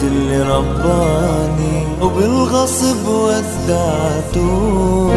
اللي رباني وبالغصب ودعته.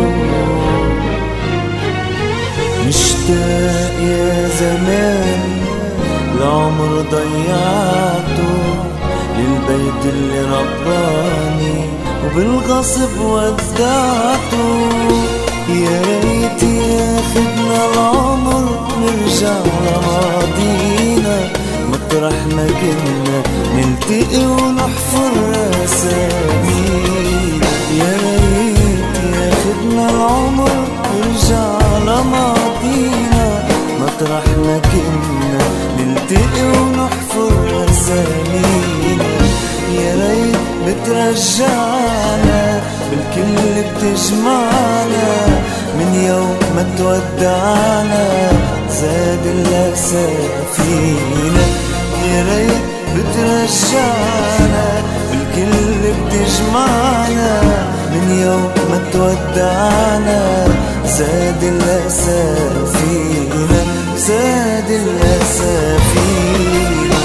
مشتاق يا زمان العمر ضيعته للبيت اللي رباني وبالغصب ودعته. يا ريت ياخدنا العمر نرجع لماضينا مطرح ما كنا نلتقي ونحفر أسامينا. يا ريت ياخدنا العمر نرجع لماضينا مطرح ما كنا نلتقي ونحفر أسامينا. يا ريت بترجعنا بالكل بتجمعنا من يوم ما تودعنا زاد الأسى فينا. يا ريت بترجعنا بالكل بتجمعنا من يوم ما تودعنا زاد الأسى فينا. زاد الأسى فينا.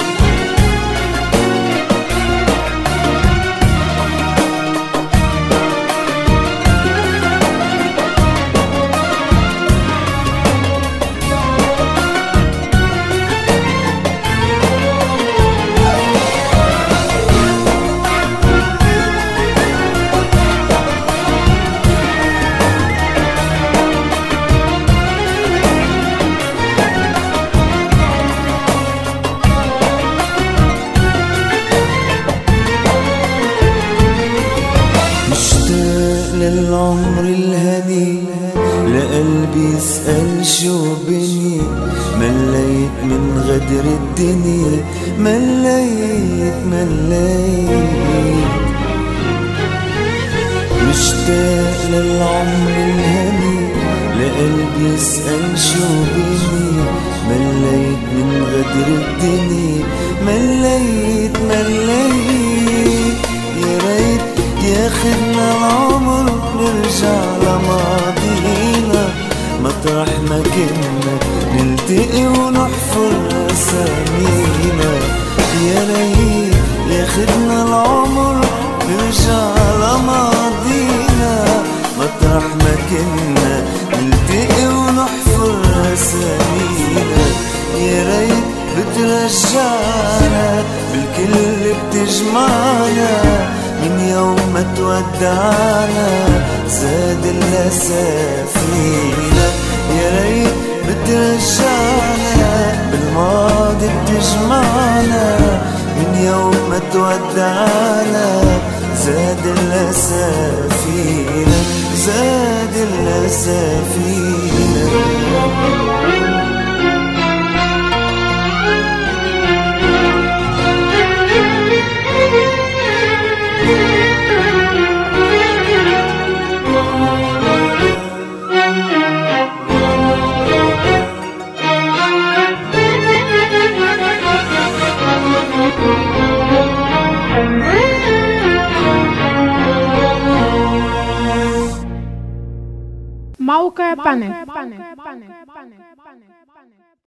للعمر الهني لقلبي يسأل شو بني. مليت من غدر الدنيا مليت. مشتاق للعمر الهني لقلبي يسأل شو بني. مليت من غدر الدنيا مليت. يا ريت ياخدنا العمر نرجع لماضينا مطرح ما كنا نلتقي ونحفر أسامينا. يا ريت ياخدنا العمر نرجع لماضينا مطرح ما كنا نلتقي ونحفر أسامينا. يا ريت بترجعنا بالكل بتجمعنا من يوم ما تودعنا زاد الأسى فينا. يا ريت بترجعنا بالماضي بتجمعنا من يوم ما تودعنا زاد الأسى فينا. زاد الأسى فينا. موقع بانل.